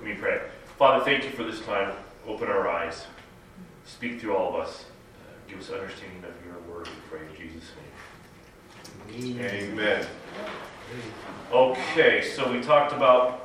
Let me pray. Father, thank you for this time. Open our eyes. Speak through all of us. Give us understanding of your word, we pray in Jesus' name. Amen. Okay, so we talked about,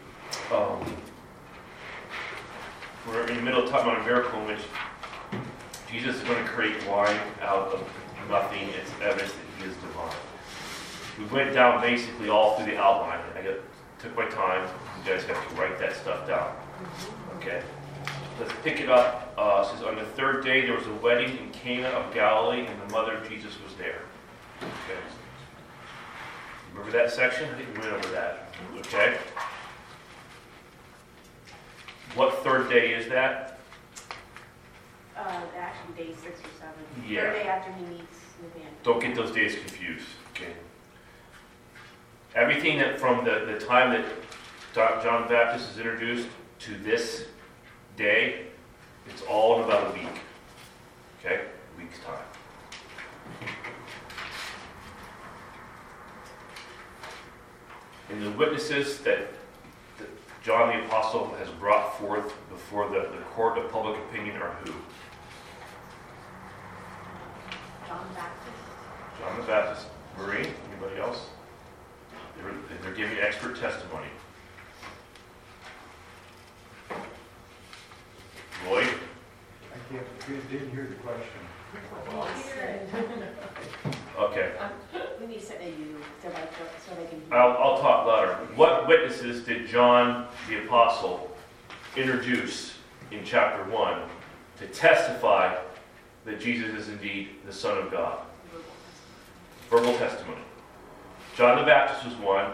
we're in the middle of talking about a miracle in which Jesus is going to create wine out of nothing. It's evidence that he is divine. We went down basically all through the outline. Took my time. You guys have to write that stuff down. Okay. Let's pick it up. It says, on the third day there was a wedding in Cana of Galilee, and the mother of Jesus was there. Okay. Remember that section? I think we went over that. Okay. What third day is that? Actually, day 6 or 7. Yeah. Third day after he meets Nathaniel. Don't get those days confused. Okay. Everything that from the time that John the Baptist is introduced to this day, it's all in about a week. Okay? A week's time. And the witnesses that John the Apostle has brought forth before the court of public opinion are who? John the Baptist. John the Baptist. Marie? Anybody else? They're giving expert testimony. Lloyd? Didn't hear the question. Okay. We need to say you so they can hear. I'll talk louder. What witnesses did John the Apostle introduce in chapter 1 to testify that Jesus is indeed the Son of God? Verbal testimony. John the Baptist was one.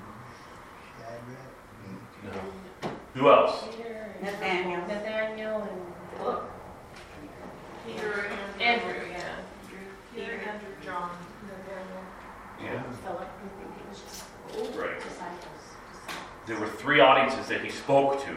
No. Who else? Nathaniel and Peter and Andrew. Peter, Andrew, John, Nathaniel. Yeah. Philip. I think he was just Right. disciples. There were 3 audiences that he spoke to.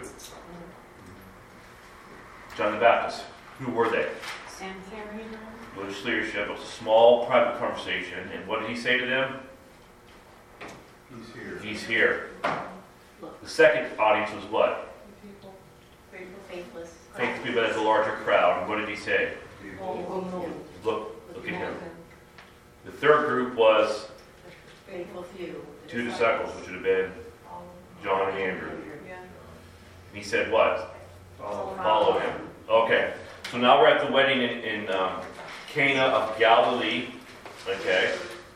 John the Baptist. Who were they? Sanhedrin. Religious leadership. It was a small private conversation. And what did he say to them? He's here. He's here. The second audience was what? People. Faithless. Faith people as a larger crowd. And what did he say? Look at him. The third group was Faithful few. 2 disciples, which would have been John and Andrew. And he said what? Follow him. Okay. So now we're at the wedding in Cana of Galilee. Okay.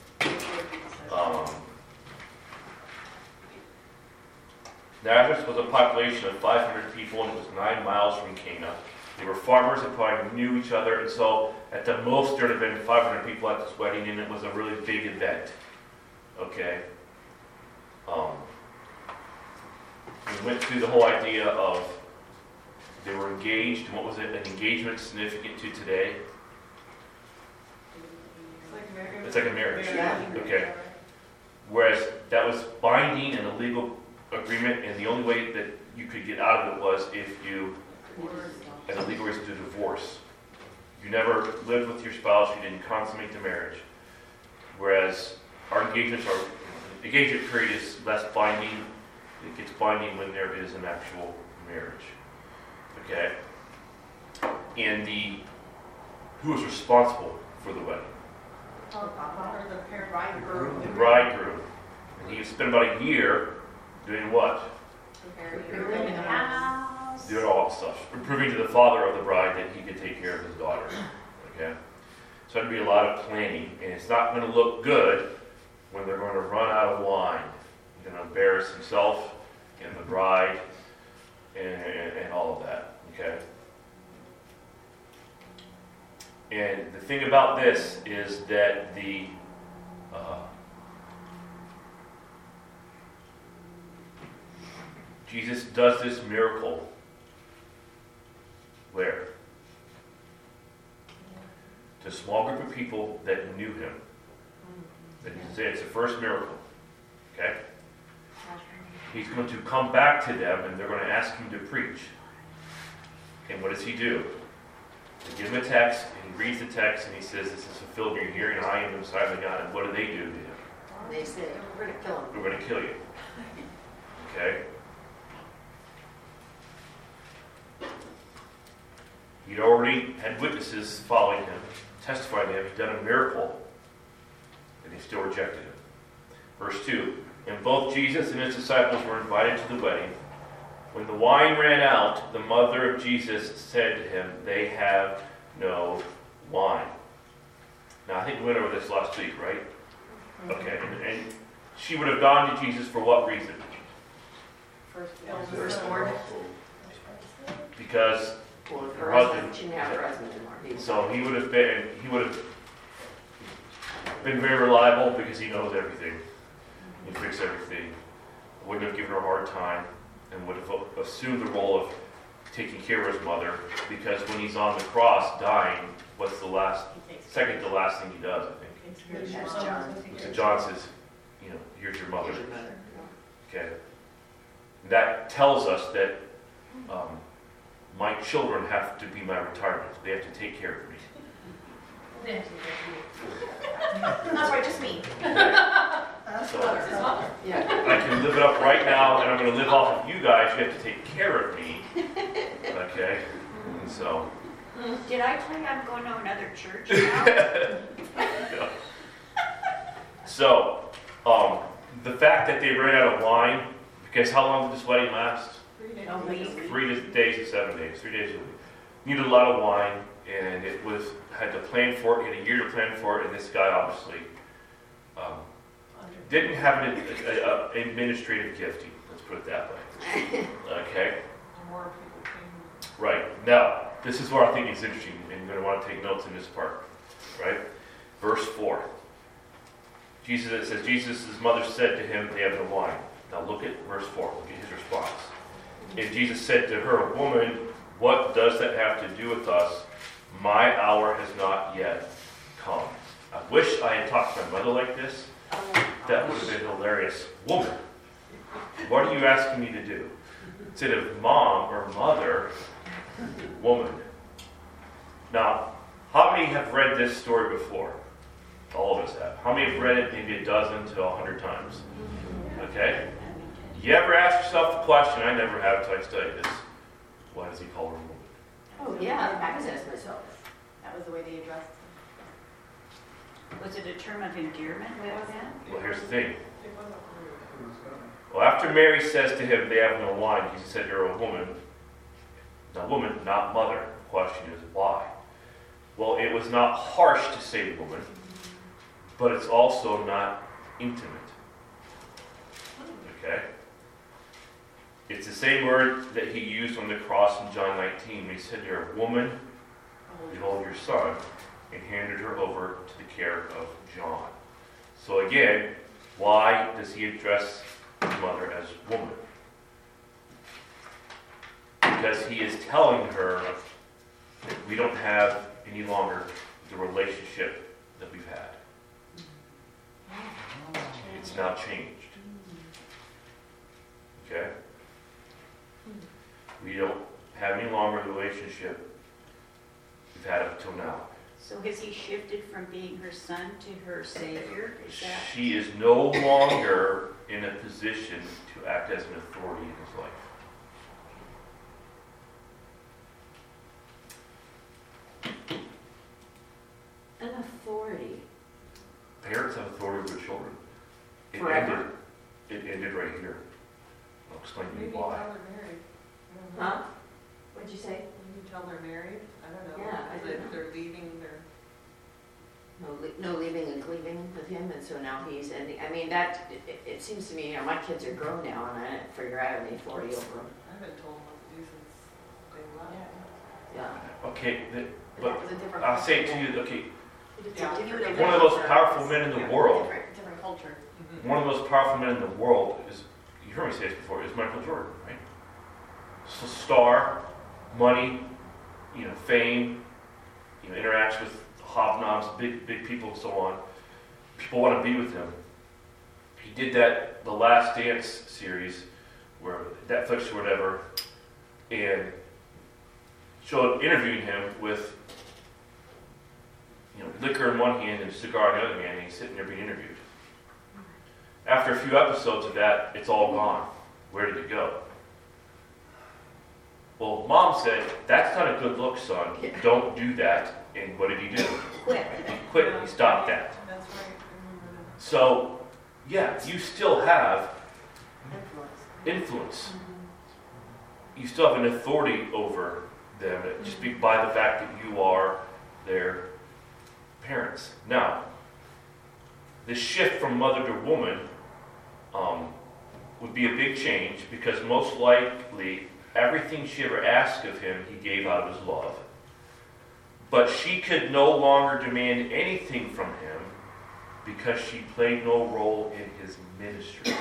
Nazareth was a population of 500 people, and it was 9 miles from Cana. They were farmers that probably knew each other, and so at the most there would have been 500 people at this wedding, and it was a really big event. Okay? We went through the whole idea of they were engaged, and what was it? An engagement significant to today? It's like a marriage. Okay. Whereas that was binding and a legal agreement, and the only way that you could get out of it was if you, as a legal reason, to divorce. You never lived with your spouse, you didn't consummate the marriage. Whereas our engagement period is less binding. It gets binding when there is an actual marriage. Okay? And who was responsible for the wedding? Bridegroom. The bridegroom. And he spent about a year doing what? Preparing the house. Doing all that stuff. Proving to the father of the bride that he could take care of his daughter. Okay? So there'd be a lot of planning, and it's not going to look good when they're going to run out of wine. He's going to embarrass himself and the bride and all of that. Okay? And the thing about this is that Jesus does this miracle where? To a small group of people that knew him. That you can say it's the first miracle. Okay? He's going to come back to them and they're going to ask him to preach. And what does he do? They give him a text, and he reads the text, and he says, this is fulfilled in your hearing, and I am the Messiah of God. And what do they do to him? They say, we're going to kill him. We're going to kill you. Okay? He'd already had witnesses following him, testifying to him. He'd done a miracle, and they still rejected him. Verse 2, and both Jesus and his disciples were invited to the wedding. When the wine ran out, the mother of Jesus said to him, they have no wine. Now, I think we went over this last week, right? Okay, and she would have gone to Jesus for what reason? Firstborn. Because her husband, she didn't have her husband anymore. So he would have been very reliable because he knows everything. He fixes everything. Wouldn't have given her a hard time, and would have assumed the role of taking care of his mother, because when he's on the cross dying, what's the second to last thing he does, I think? So John says, here's your mother. Okay. That tells us that my children have to be my retirement. They have to take care of me. That's right, just me. So I can live it up right now, and I'm going to live off of you guys. You have to take care of me. Okay? And so. Did I tell you I'm going to another church now? Yeah. So, the fact that they ran out of wine, because how long did this wedding last? 3 days to 7 days. 3 days a week. Needed a lot of wine, and had to plan for it. He had a year to plan for it, and this guy obviously didn't have an administrative gifting. Let's put it that way. Okay. Right. Now, this is where I think it's interesting, and you're going to want to take notes in this part. Right? Verse 4. It says, Jesus' mother said to him, they have no wine. Now look at verse 4. Look at his response. And Jesus said to her, woman, what does that have to do with us? My hour has not yet come. I wish I had talked to my mother like this. That would have been hilarious. Woman, what are you asking me to do? Instead of mom or mother, woman. Now, how many have read this story before? All of us have. How many have read it maybe a dozen to 100 times? Okay? You ever ask yourself the question, I never have until I studied this, why does he call her a woman? Oh, yeah, I was asked myself. That was the way they addressed it. Was it a term of endearment back then? Well, here's the thing. Well, after Mary says to him, they have no wine, he said, you're a woman. Now, woman, not mother. The question is, why? Well, it was not harsh to say woman, but it's also not intimate. Okay? It's the same word that he used on the cross in John 19. He said, you're a woman, behold your son, and handed her over to the care of John. So again, why does he address his mother as woman? Because he is telling her that we don't have any longer the relationship that we've had. It's now changed. Okay? We don't have any longer the relationship we've had up till now. So has he shifted from being her son to her savior? She is no longer in a position to act as an authority in his life. An authority. Parents have authority over children. Forever. It ended right here. I'll explain to you Maybe why. tell they're married. Huh? What'd you say? Maybe tell they're married. I don't know. Yeah, I don't know. They're leaving their. No leaving and cleaving with him, and so now he's ending. I mean, it seems to me, my kids are grown now, and I didn't figure I have any authority over them. I've been told what to do since they left. Yeah. Okay, But but that was a different I'll say to culture. you, okay, Yeah. one of the most powerful men in the world, Different culture. one of the most powerful men in the world is, you heard me say this before, is Michael Jordan, right? So star, money, fame, interacts with hobnobs, big people and so on. People want to be with him. He did that, the Last Dance series, where Netflix or whatever, and showed interviewing him with liquor in one hand and a cigar in the other hand, and he's sitting there being interviewed. After a few episodes of that, it's all gone. Where did it go? Well, mom said, that's not a good look, son. Yeah. Don't do that. And what did he do? Quit. He quit. He stopped that. That's right, I remember that. So, yeah, you still have Influence. influence. You still have an authority over them just by the fact that you are their parents. Now, the shift from mother to woman would be a big change because most likely everything she ever asked of him, he gave out of his love. But she could no longer demand anything from him because she played no role in his ministry.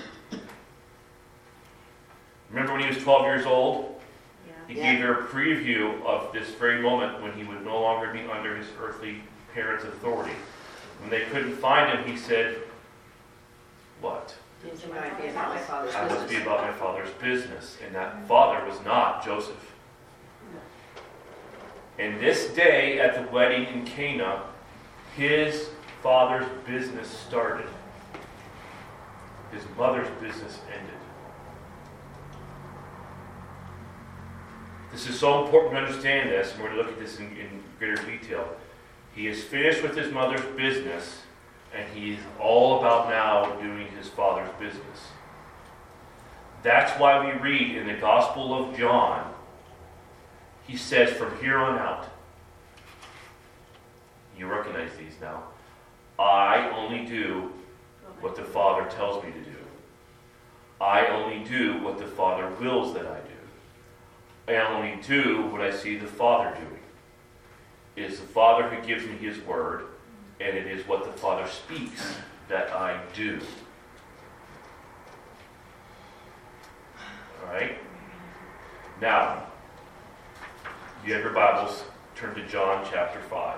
Remember when he was 12 years old? He Yeah. gave her a preview of this very moment when he would no longer be under his earthly parents' authority. When they couldn't find him, he said, what? It might be about my father's I must be business. about my father's business. And that father was not Joseph. And this day at the wedding in Cana, his father's business started. His mother's business ended. This is so important to understand this, and we're going to look at this in greater detail. He is finished with his mother's business, and he's all about now doing his father's business. That's why we read in the Gospel of John, he says, from here on out, you recognize these now, I only do what the Father tells me to do. I only do what the Father wills that I do. I only do what I see the Father doing. It is the Father who gives me his word, and it is what the Father speaks that I do. All right? Now, you have your Bibles, turn to John chapter 5.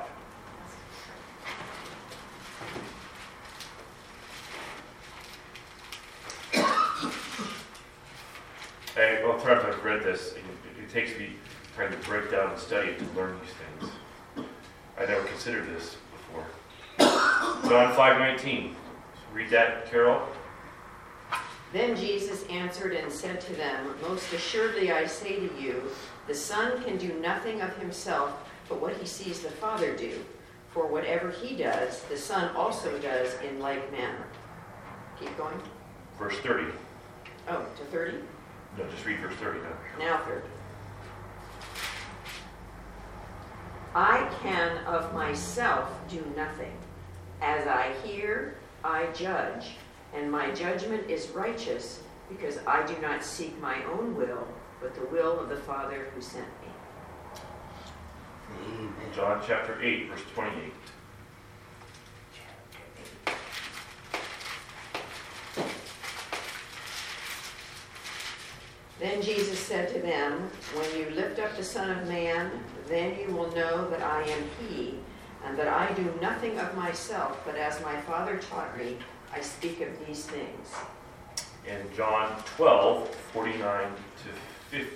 Well, times I've read this, it takes me trying to break down and study it to learn these things. I never considered this before. John 5:19. Read that, Carol. Then Jesus answered and said to them, most assuredly I say to you, the Son can do nothing of himself but what he sees the Father do. For whatever he does, the Son also does in like manner. Keep going. Verse 30. Oh, to 30? No, just read verse 30 now. Now 30. I can of myself do nothing. As I hear, I judge, and my judgment is righteous, because I do not seek my own will, but the will of the Father who sent me. John chapter 8, verse 28. Then Jesus said to them, when you lift up the Son of Man, then you will know that I am he, and that I do nothing of myself, but as my Father taught me, I speak of these things. And John 12, 49 to 50.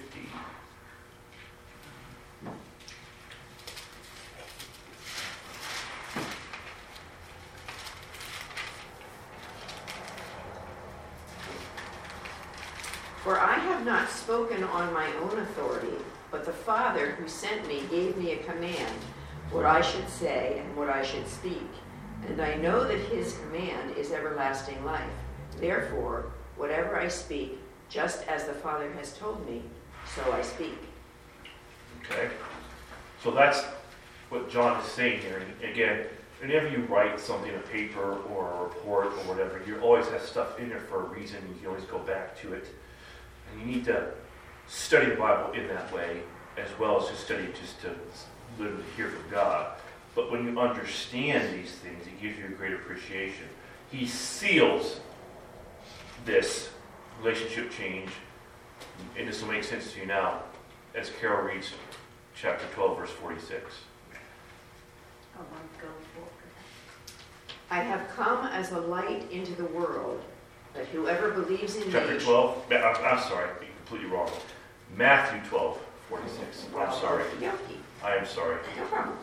For I have not spoken on my own authority, but the Father who sent me gave me a command, what I should say and what I should speak. And I know that his command is everlasting life. Therefore, whatever I speak, just as the Father has told me, so I speak. Okay? So that's what John is saying here. And again, whenever you write something on paper or a report or whatever, you always have stuff in there for a reason. You can always go back to it. And you need to study the Bible in that way, as well as just study it just to literally hear from God. But when you understand these things, it gives you a great appreciation. He seals this relationship change, and this will make sense to you now, as Carol reads chapter 12, verse 46. I have come as a light into the world, that whoever believes in Chapter me... 12, I'm sorry, you're completely wrong. Matthew 12, 46. I'm sorry. Yoki. I am sorry. No problem.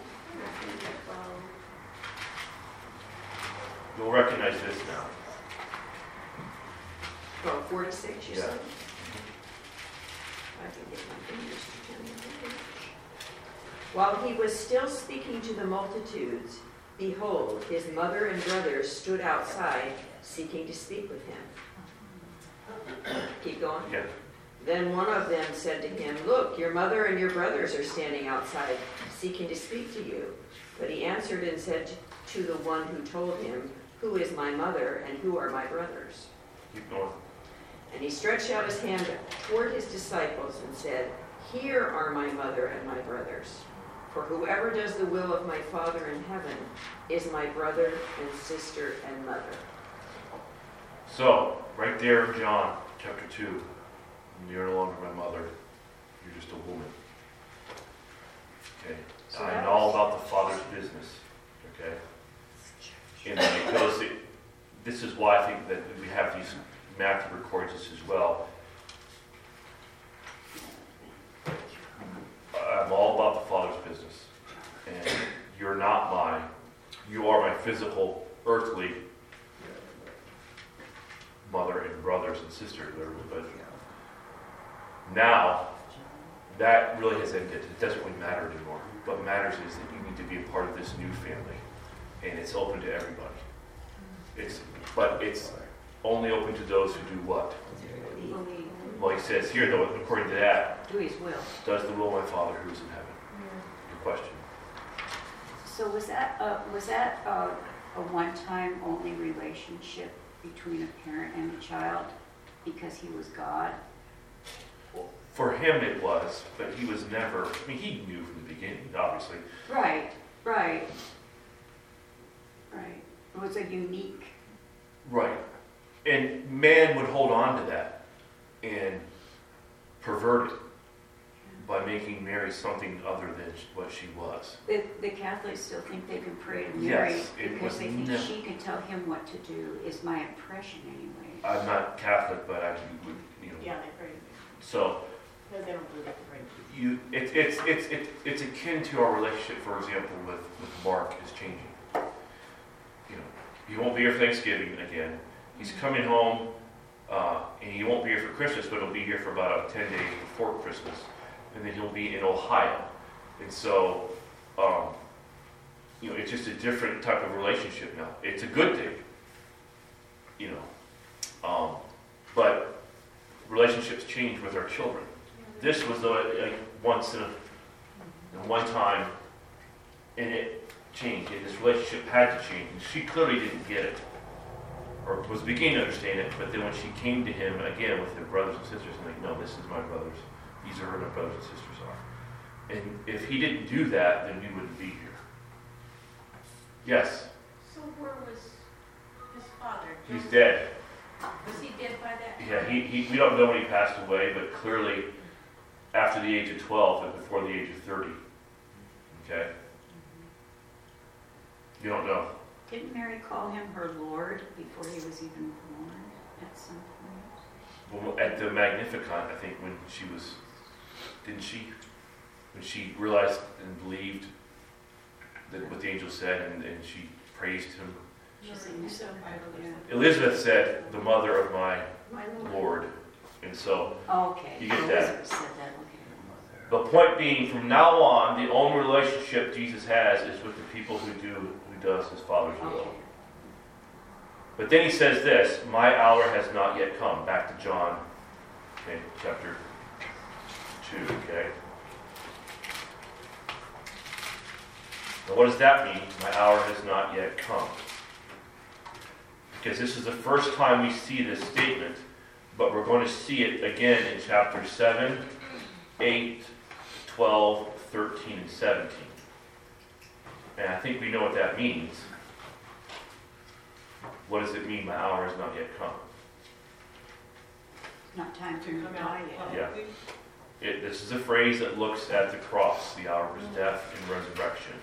You'll recognize this now. 12:46, you Yeah. said? I can get my fingers to turn the page. While he was still speaking to the multitudes, behold, his mother and brothers stood outside, seeking to speak with him. Keep going. Yeah. Then one of them said to him, "Look, your mother and your brothers are standing outside, seeking to speak to you." But he answered and said to the one who told him, "Who is my mother and who are my brothers?" Keep going. And he stretched out his hand toward his disciples and said, "Here are my mother and my brothers. For whoever does the will of my Father in heaven is my brother and sister and mother." So, right there in John chapter 2, you're no longer my mother, you're just a woman. Okay? So I'm that all was- about the Father's business. Okay? And it goes, this is why I think that we have these Matthew records this as well. I'm all about the Father's business. And you're not mine. You are my physical, earthly mother and brothers and sisters. But now, that really has ended. It doesn't really matter anymore. What matters is that you need to be a part of this new family. And it's open to everybody. But it's only open to those who do what? Believe. Well, he says here, though, according to that, Do his will. does the will of my Father who is in heaven. Good question. So was that a one-time only relationship between a parent and a child because he was God? For him it was, but he was never, I mean, he knew from the beginning, obviously. Right. It was a unique. Right. And man would hold on to that and pervert it by making Mary something other than what she was. The Catholics still think they can pray to Mary Yes, it because was they think never- she can tell him what to do, is my impression anyway. I'm not Catholic, but I would, Yeah, they pray. so Because they don't believe they pray. it's akin to our relationship, for example, with Mark is changing. He won't be here for Thanksgiving again. He's coming home, and he won't be here for Christmas, but he'll be here for about 10 days before Christmas, and then he'll be in Ohio. And so, it's just a different type of relationship now. It's a good thing, but relationships change with our children. This was once in one time, and it changed, and this relationship had to change. And she clearly didn't get it, or was beginning to understand it, but then when she came to him again with her brothers and sisters, and no, this is my brothers, these are who my brothers and sisters are. And if he didn't do that, then we wouldn't be here. Yes, So where was his father? he's dead. Was he dead by that time? Yeah, we don't know when he passed away, but clearly after the age of 12 and before the age of 30. Okay? You don't know. Didn't Mary call him her Lord before he was even born at some point? Well, at the Magnificat, I think, when she was, didn't she? When she realized and believed that what the angel said, and she praised him. She said, yeah. Elizabeth said, the mother of my My Lord. And so, Okay. You get that. Elizabeth said that, okay. the point being, from now on, the only relationship Jesus has is with the people who does his Father's will. Okay. But then he says this, my hour has not yet come. Back to John, okay, chapter 2, okay? Now what does that mean? My hour has not yet come. Because this is the first time we see this statement, but we're going to see it again in chapter 7, 8, 12, 13, and 17. And I think we know what that means. What does it mean, my hour has not yet come? Not time for To him to come die out yet. publicly? This is a phrase that looks at the cross, the hour of his death and resurrection.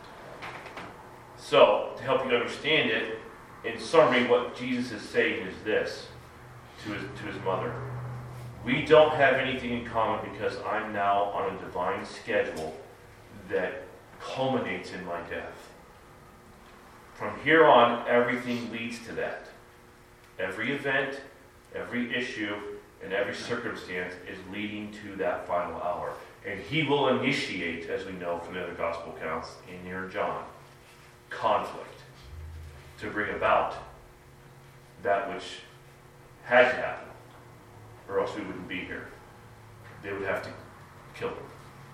So, to help you understand it, in summary, what Jesus is saying is this to his mother. We don't have anything in common because I'm now on a divine schedule that culminates in my death. From here on, everything leads to that. Every event, every issue, and every circumstance is leading to that final hour. And he will initiate, as we know from the other gospel accounts in near John, conflict to bring about that which had to happen, or else we wouldn't be here. They would have to kill him.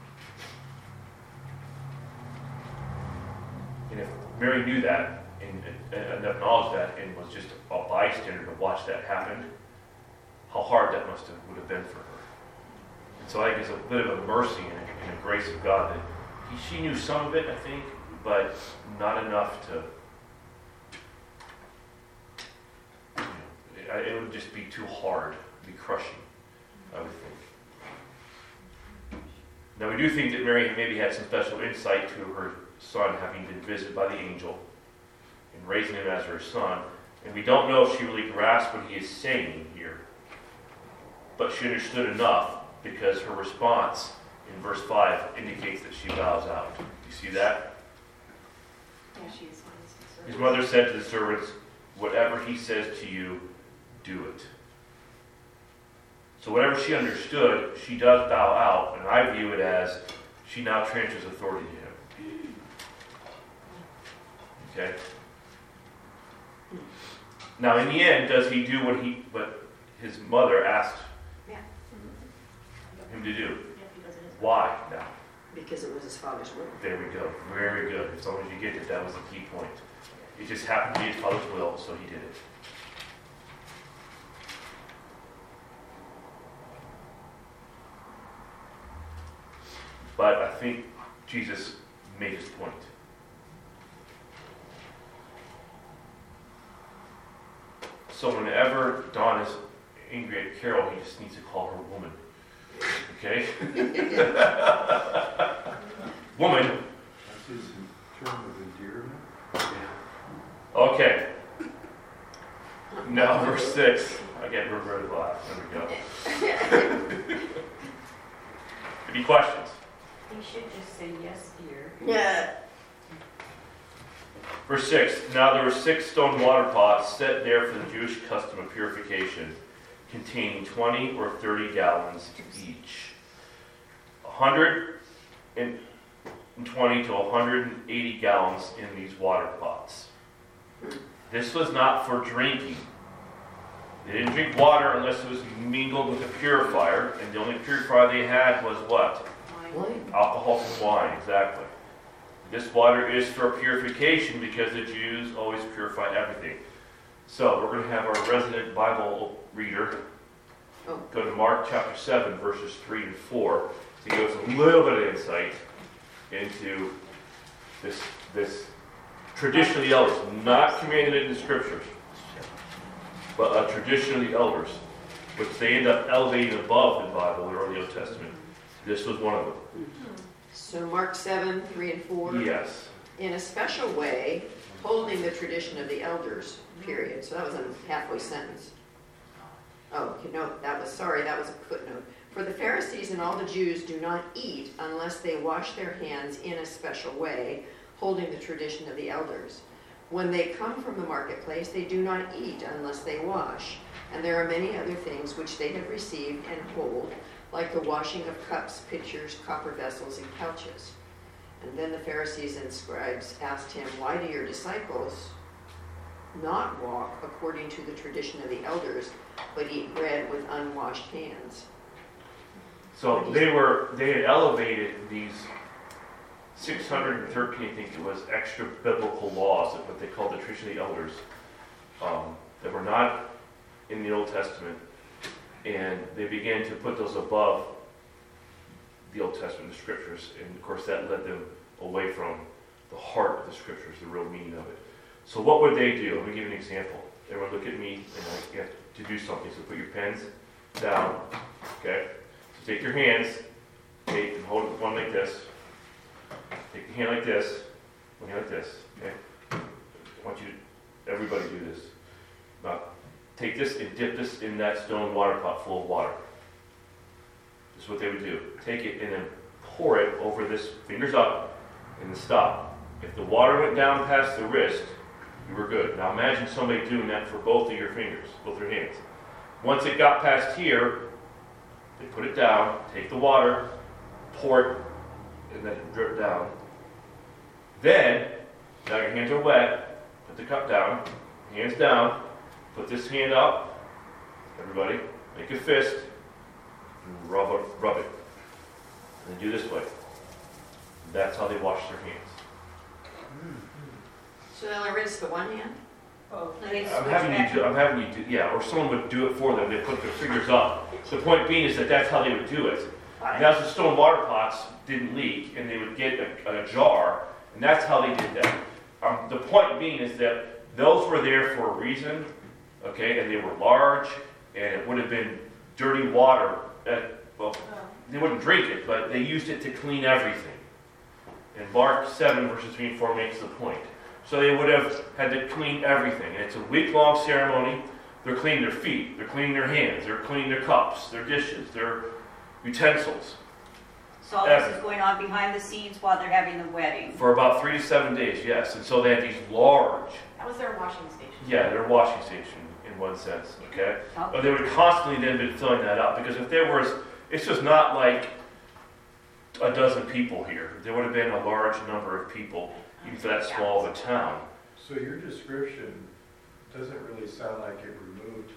And if Mary knew that and acknowledged that and was just a bystander to watch that happen, how hard that would have been for her. And so I think it's a bit of a mercy and a grace of God that she knew some of it, I think, but not enough to. It would just be too hard, be crushing, I would think. Now we do think that Mary maybe had some special insight to her son having been visited by the angel and raising him as her son. And we don't know if she really grasped what he is saying here. But she understood enough because her response in verse 5 indicates that she bows out. You see that? Yeah, she is. His mother said to the servants, "Whatever he says to you, do it." So whatever she understood, she does bow out, and I view it as she now transfers authority to him. Okay? Now in the end, does he do what his mother asked him to do? Yeah, he does it as Why now? Because it was his father's will. There we go. Very good. As long as you get it, that was the key point. It just happened to be his father's will, so he did it. But I think Jesus made his point. So whenever Don is angry at Carol, he just needs to call her woman. Okay? Woman. That's his term of endearment. Okay. Now verse 6. Again, reverted laugh. There we go. Any questions? You should just say yes, dear. Yeah. Verse 6. Now there were 6 stone water pots set there for the Jewish custom of purification, containing 20 or 30 gallons each. 120 to 180 gallons in these water pots. This was not for drinking. They didn't drink water unless it was mingled with a purifier, and the only purifier they had was what? Wine. Alcohol from wine, exactly. This water is for purification because the Jews always purify everything. So we're going to have our resident Bible reader go to Mark chapter 7, verses 3 and 4 to give us a little bit of insight into this tradition of the elders, not commanded in the scriptures, but a tradition of the elders, which they end up elevating above the Bible or the Old Testament. This was one of them. So Mark 7, 3 and 4. Yes. In a special way, holding the tradition of the elders, period. So that was a halfway sentence. Oh, no, that was a footnote. For the Pharisees and all the Jews do not eat unless they wash their hands in a special way, holding the tradition of the elders. When they come from the marketplace, they do not eat unless they wash. And there are many other things which they have received and hold, like the washing of cups, pitchers, copper vessels, and couches. And then the Pharisees and scribes asked him, "Why do your disciples not walk according to the tradition of the elders, but eat bread with unwashed hands?" So they had elevated these 613, I think it was, extra biblical laws, what they called the tradition of the elders, that were not in the Old Testament, and they began to put those above the Old Testament, the scriptures, and of course that led them away from the heart of the scriptures, the real meaning of it. So what would they do? Let me give you an example. Everyone look at me, and you have to do something. So put your pens down, okay? So take your hands, okay, and hold one like this. Take your hand like this, one hand like this, okay? I want you to, everybody do this. Now, take this and dip this in that stone water pot full of water. This is what they would do. Take it and then pour it over this, fingers up, and then stop. If the water went down past the wrist, you were good. Now imagine somebody doing that for both of your fingers, both your hands. Once it got past here, they put it down, take the water, pour it, and then it drip down. Then, now your hands are wet, put the cup down, hands down, put this hand up, everybody, make a fist, and rub it. And then do this way. That's how they wash their hands. So they only rinse the one hand? I'm having you do, yeah, or someone would do it for them. They put their fingers up. The point being is that that's how they would do it. Now the stone water pots didn't leak, and they would get a jar, and that's how they did that. The point being is that those were there for a reason, okay, and they were large, and it would have been dirty water. Well, they wouldn't drink it, but they used it to clean everything. And Mark 7 verses 3 and 4 makes the point. So they would have had to clean everything. And it's a week-long ceremony. They're cleaning their feet. They're cleaning their hands. They're cleaning their cups, their dishes, their utensils. So all this is going on behind the scenes while they're having the wedding. For about 3 to 7 days, yes. And so they had these large, That was their washing station. yeah, their washing station in one sense, okay? But they would constantly then be filling that up. Because if there was, it's just not like a dozen people here. There would have been a large number of people, even for that small of a town. So your description doesn't really sound like it removed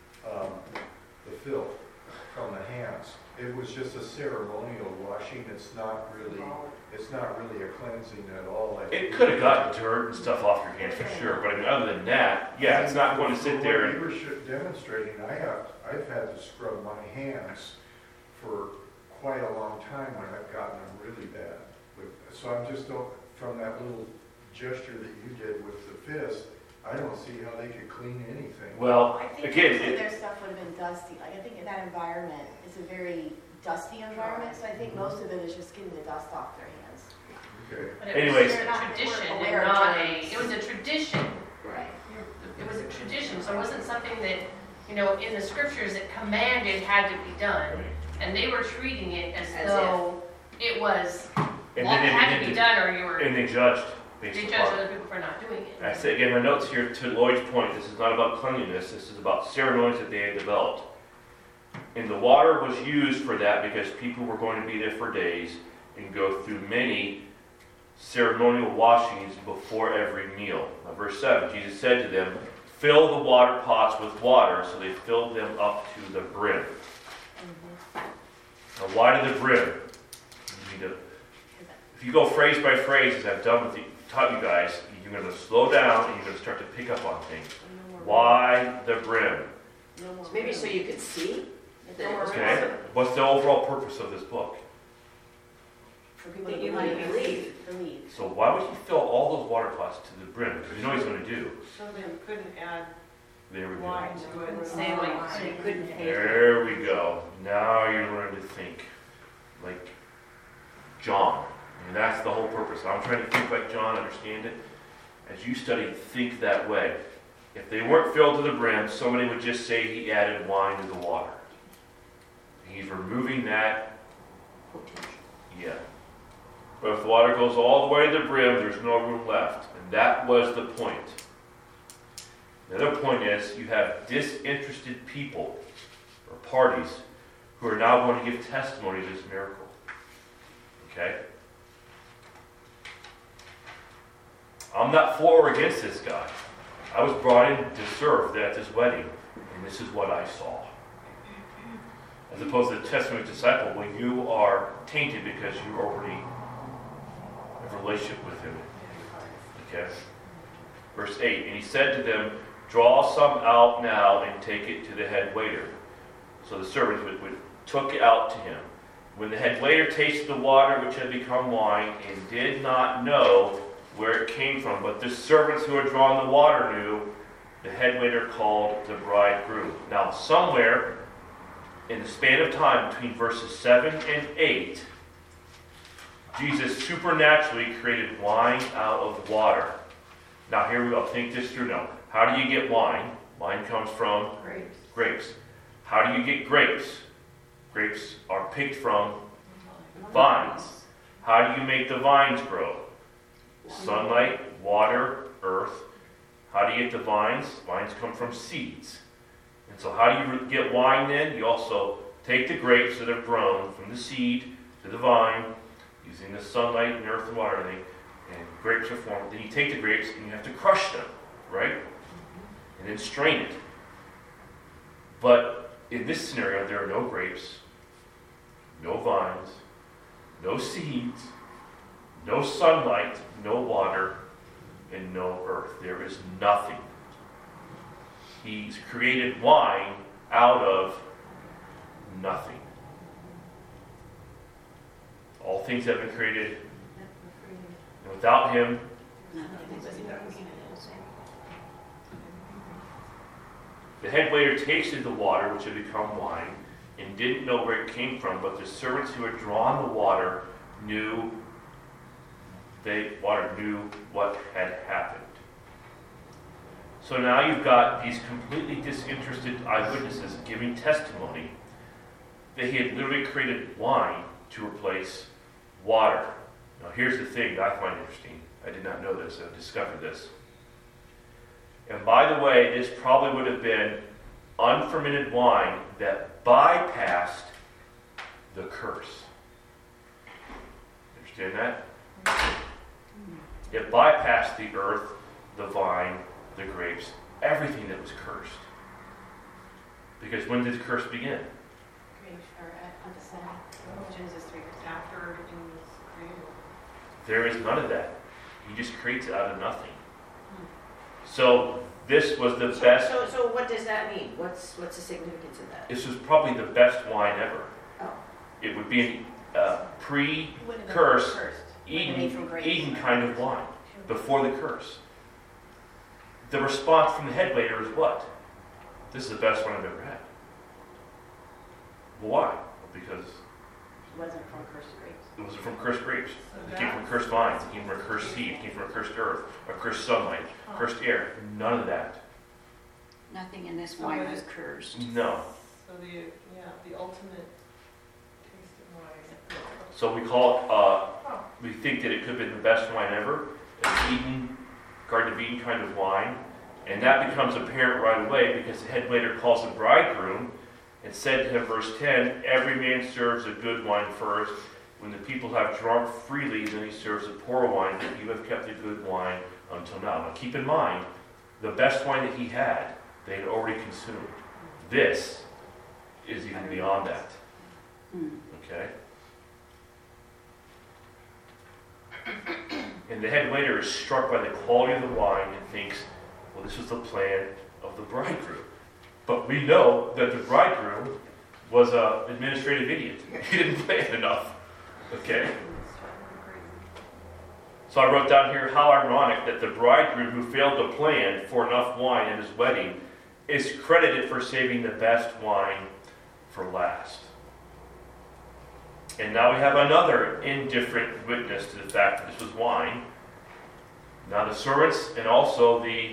the filth from the hands. It was just a ceremonial washing. It's not really a cleansing at all. Like It could have gotten dirt and stuff off your hands for sure, but I mean, other than that, yeah, it's not going to sit there What and... you were demonstrating, I've had to scrub my hands for quite a long time when I've gotten them really bad. So I'm just, from that little gesture that you did with the fist, I don't see how they could clean anything. Well, I think again, most of their stuff would have been dusty. Like, I think in that environment, it's a very dusty environment, so I think most of it is just getting the dust off their hands. Okay. But it Anyways. was They're a not- tradition we're and aware of not germs. it was a tradition. Right. It was a tradition, so it wasn't something that, in the scriptures that commanded had to be done. And they were treating it as As though it was, and what then had to be done or you were, and they judged based they upon. judged other people for not doing it. I say again, my notes here to Lloyd's point, this is not about cleanliness, this is about ceremonies that they had developed. And the water was used for that because people were going to be there for days and go through many ceremonial washings before every meal. Now, verse 7, Jesus said to them, fill the water pots with water, so they filled them up to the brim. Now, why to the brim? You need to, if you go phrase by phrase, as I've done with taught you guys, you're going to slow down and you're going to start to pick up on things. Why the brim? Maybe so you could see? that it was Okay. water. What's the overall purpose of this book? For people That to you might believe. believe. So why would he fill all those water pots to the brim? Because you know he's going to do. So they couldn't add There we go. wine to it. Same way, so you couldn't pay. There we go. Now you're learning to think like John. And that's the whole purpose. I'm trying to think like John, understand it. As you study, think that way. If they weren't filled to the brim, somebody would just say he added wine to the water. He's removing that. Yeah. But if the water goes all the way to the brim, there's no room left. And that was the point. The other point is you have disinterested people or parties who are now going to give testimony to this miracle. Okay? I'm not for or against this guy. I was brought in to serve at this wedding, and this is what I saw. As opposed to the testimony of the disciple, when you are tainted because you already have a relationship with him. Okay? Verse 8, and he said to them, draw some out now and take it to the head waiter. So the servants took it out to him. When the head waiter tasted the water which had become wine and did not know where it came from, but the servants who had drawn the water knew, the head waiter called the bridegroom. Now, somewhere in the span of time between verses 7 and 8, Jesus supernaturally created wine out of water. Now, here we go. Think this through now. How do you get wine? Wine comes from grapes. How do you get grapes? Grapes are picked from vines. How do you make the vines grow? Sunlight, water, earth. How do you get the vines? Vines come from seeds. And so how do you get wine then? You also take the grapes that have grown from the seed to the vine, using the sunlight and earth and water and everything, and grapes are formed. Then you take the grapes and you have to crush them, right? And then strain it. But in this scenario, there are no grapes, no vines, no seeds, no sunlight, no water, and no earth. There is nothing. He's created wine out of nothing. All things have been created, and without him, the head waiter tasted the water which had become wine and didn't know where it came from, but the servants who had drawn the water knew what had happened. So now you've got these completely disinterested eyewitnesses giving testimony that he had literally created wine to replace water. Now here's the thing that I find interesting. I did not know this. I discovered this. And by the way, this probably would have been unfermented wine that bypassed the curse. Understand that? It bypassed the earth, the vine, the grapes, everything that was cursed. Because when did the curse begin? At the center, Genesis 3. After everything was created. There is none of that. He just creates it out of nothing. So this was the best. So what does that mean? What's the significance of that? This was probably the best wine ever. Oh. It would be a Wouldn't have been pre-curse cursed. Made from grapes. Eden kind of wine before the curse. The response from the head waiter is what? This is the best one I've ever had. Why? Well, because It wasn't from cursed grapes. it was from cursed grapes. So It came from cursed vines. It came from a cursed seed. It came from a cursed earth, a cursed sunlight, cursed air. None of that. Nothing in this wine was cursed. No. So the ultimate taste of wine. So we call it, we think that it could have been the best wine ever, an Eden, Garden of Eden kind of wine. And that becomes apparent right away because the head waiter calls the bridegroom and said to him, verse 10, every man serves a good wine first. When the people have drunk freely, then he serves a poor wine, but you have kept the good wine until now. Now keep in mind, the best wine that he had, they had already consumed. This is even beyond that. Okay? And the head waiter is struck by the quality of the wine and thinks, well, this was the plan of the bridegroom. But we know that the bridegroom was an administrative idiot. He didn't plan enough. Okay? So I wrote down here, how ironic that the bridegroom who failed to plan for enough wine at his wedding is credited for saving the best wine for last. And now we have another indifferent witness to the fact that this was wine. Now the servants and also the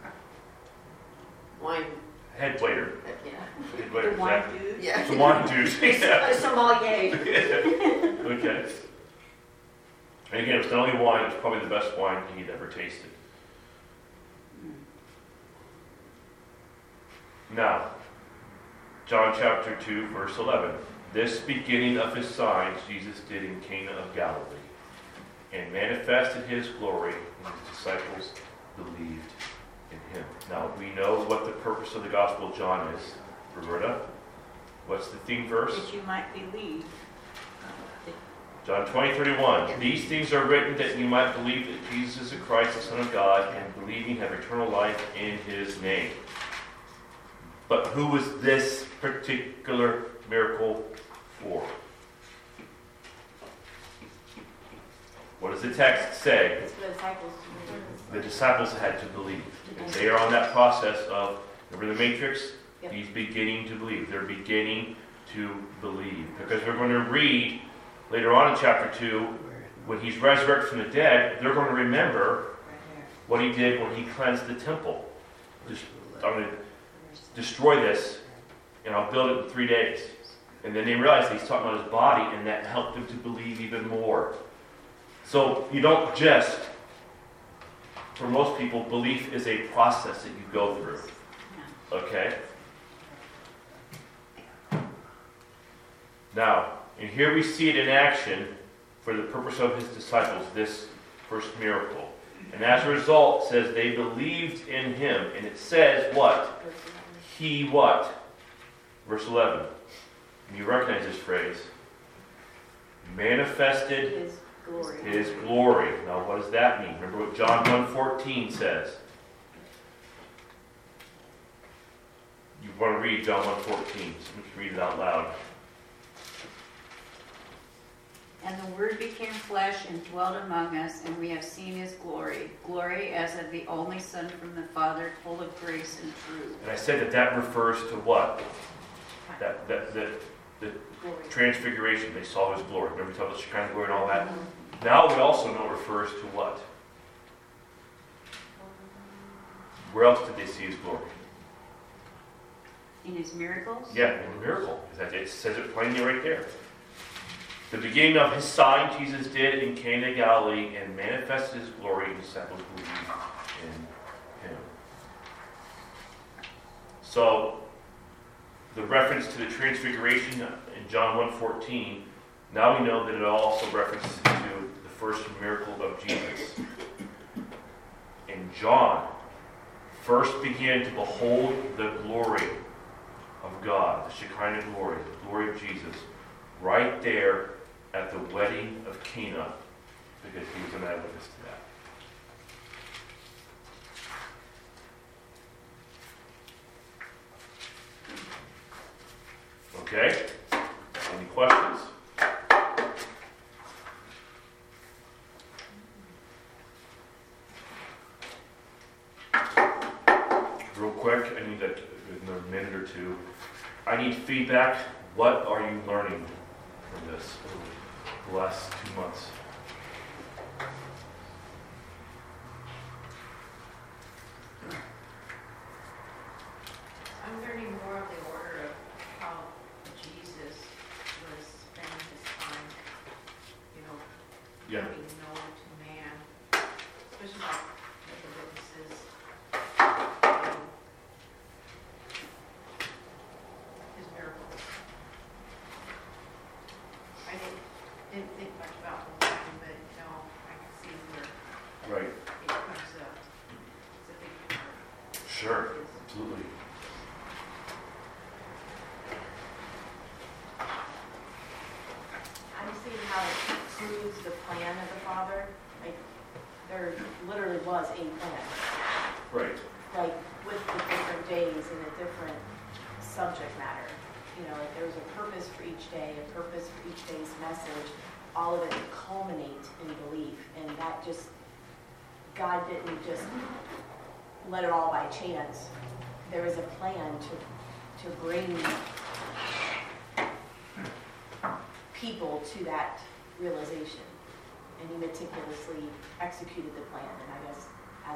Wine. head waiter. Yeah. Head waiter, The wine exactly. dude. Yeah. The wine juice. Yeah. The sommelier. Okay. And again, it was not only wine, it was probably the best wine he'd ever tasted. Now, John chapter 2, verse 11. This beginning of his signs Jesus did in Cana of Galilee, and manifested his glory, and his disciples believed in him. Now, we know what the purpose of the Gospel of John is. Roberta, what's the theme verse? That you might believe. John 20:31. These things are written that you might believe that Jesus is the Christ, the Son of God, and believing have eternal life in his name. But who was this particular miracle for? What does the text say? It's for the disciples. The disciples had to believe. And they are on that process of, remember the matrix? Yep. He's beginning to believe. They're beginning to believe. Because we're going to read later on in chapter 2, when he's resurrected from the dead, they're going to remember what he did when he cleansed the temple. I'm going to destroy this, and I'll build it in 3 days. And then they realize he's talking about his body, and that helped them to believe even more. So you don't just, for most people, belief is a process that you go through. Okay? Now, and here we see it in action for the purpose of his disciples, this first miracle. And as a result, it says they believed in him. And it says what? He what? Verse 11. And you recognize this phrase. Manifested His glory. his glory. Now what does that mean? Remember what John 1:14 says. You want to read John 1:14. So let me read it out loud. And the Word became flesh and dwelt among us, and we have seen his glory. Glory as of the only Son from the Father, full of grace and truth. And I said that refers to what? The Glory. transfiguration. They saw his glory. Remember we talked about Shekinah glory and all that? Now we also know it refers to what? Where else did they see his glory? In his miracles? Yeah, in the miracle. It says it plainly right there. The beginning of his sign Jesus did in Cana of Galilee and manifested his glory, and disciples believed in him. So, the reference to the transfiguration in John 1:14, now we know that it also references to the first miracle of Jesus. And John first began to behold the glory of God, the Shekinah glory, the glory of Jesus, right there at the wedding of Cana, because he was an eyewitness to that. Okay? Any questions? Real quick, I need another minute or two. I need feedback. What are you learning from this the last 2 months? I'm learning more of the order of how Jesus was spending his time, Yeah. being known to man, especially like the witnesses. His miracles. I didn't think much about the time, but I can see where Right. it comes up. It's a big part. Sure. Absolutely. I'm seeing how it proves the plan of the Father. Like, there literally was a plan. Right. Like, with the different days and the different subject matter. Like there was a purpose for each day, a purpose for each day's message, all of it to culminate in belief. And that just, God didn't just let it all by chance. There was a plan to bring people to that realization. And he meticulously executed the plan. And I guess as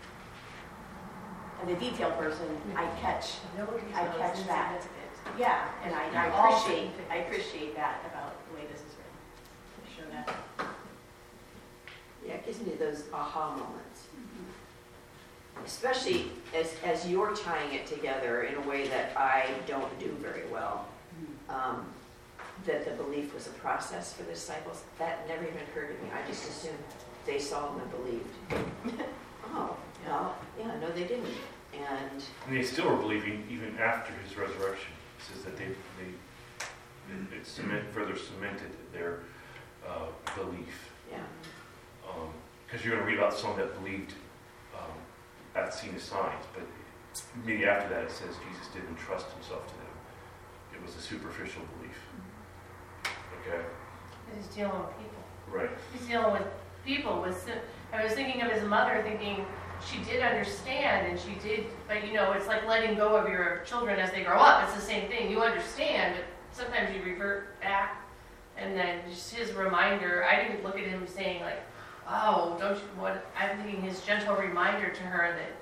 a detail person, I catch that. Yeah, and I appreciate that about the way this is written. Show that. Yeah, it gives me those aha moments. Especially as you're tying it together in a way that I don't do very well. That the belief was a process for the disciples. That never even occurred to me. I just assumed they saw him and believed. Oh, well, yeah, no, they didn't. And they still were believing even after his resurrection. It says that it further cemented their belief. yeah, Because you're going to read about someone that believed at seeing the signs, but immediately after that it says Jesus didn't trust himself to them. It was a superficial belief. Okay? He's dealing with people. Right. He's dealing with people. I was thinking of his mother, thinking she did understand, and she did, but it's like letting go of your children as they grow up. It's the same thing. You understand, but sometimes you revert back, and then just his reminder. I didn't look at him saying like, "Oh, don't you?" What I'm thinking, his gentle reminder to her that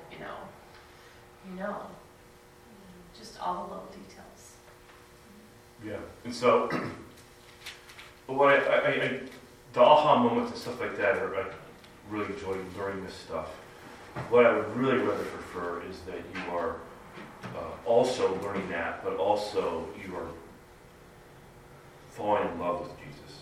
just all the little details. Yeah. And so, what I the aha moments and stuff like that I really enjoy learning this stuff. What I would really rather prefer is that you are also learning that, but also you are falling in love with Jesus.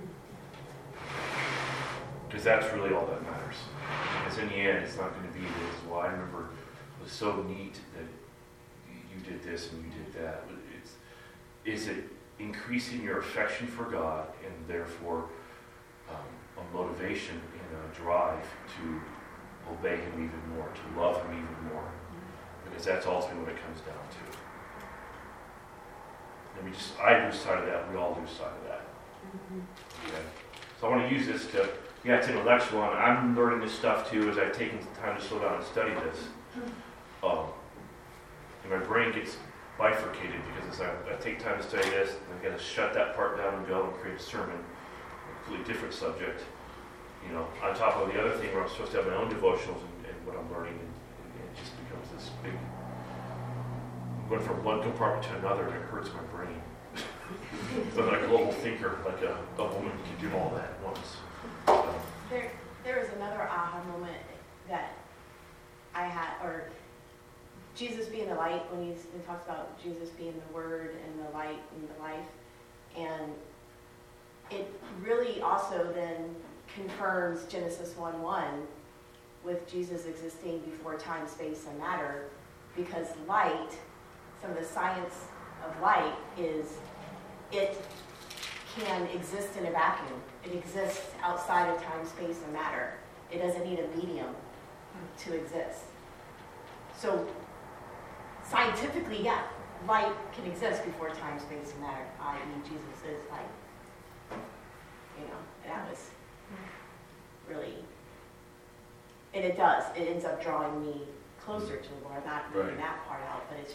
Because that's really all that matters. Because in the end, it's not going to be this, well, I remember it was so neat that you did this and you did that. Is it increasing your affection for God and therefore a motivation and a drive to obey Him even more, to love Him even more? Because that's ultimately what it comes down to. And I lose sight of that, we all lose sight of that. Okay? So I want to use this to, it's intellectual, and I'm learning this stuff too as I've taken time to slow down and study this. And my brain gets bifurcated because as I take time to study this, and I've got to shut that part down and go and create a sermon, a completely different subject. On top of the other thing where I'm supposed to have my own devotionals and what I'm learning, and it just becomes this big, I'm going from one compartment to another, and it hurts my brain. So I'm like a global thinker, like a woman can do all that at once. There was another aha moment that I had, or Jesus being the light, when he talks about Jesus being the Word and the light and the life. And it really also then confirms Genesis 1:1 with Jesus existing before time, space, and matter, because light, some of the science of light is it can exist in a vacuum. It exists outside of time, space, and matter. It doesn't need a medium to exist. So scientifically, yeah, light can exist before time, space, and matter, i.e. Jesus is light. That was really, and it does. It ends up drawing me closer to the Lord. I'm not leaving that part out, but it's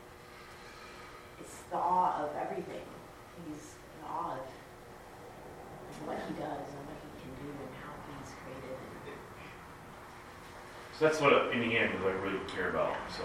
the awe of everything. He's in awe of what he does and what he can do and how he's created. So that's what, in the end, I really care about. So,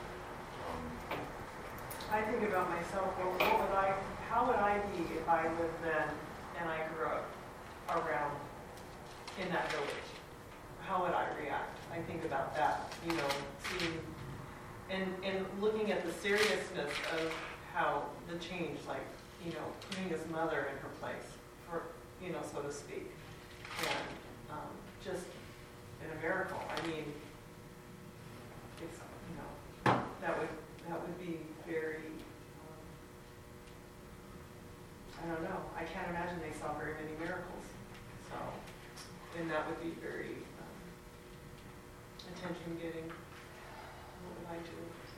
I think about myself, well, how would I be if I lived then and I grew up around in that village? How would I react? I think about that, seeing and looking at the seriousness of how the change, putting his mother in her place, for so to speak, and just in a miracle. I mean, it's that would be very. I don't know. I can't imagine they saw very many miracles. So, and that would be very attention-getting. What would I do?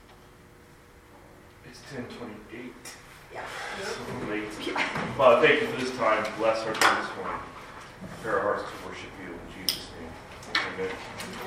it's 10:28. Yeah. So late. Father, thank you for this time. Bless our time this morning. Prepare our hearts to worship you in Jesus' name. Amen.